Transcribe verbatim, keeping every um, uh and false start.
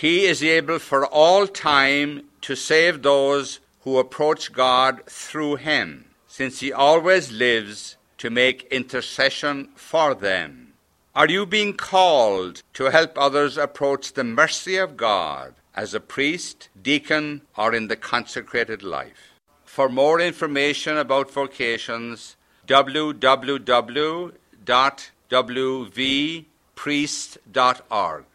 He is able for all time to save those who approach God through him, since he always lives to make intercession for them. Are you being called to help others approach the mercy of God as a priest, deacon, or in the consecrated life? For more information about vocations, w w w dot w v priest dot org.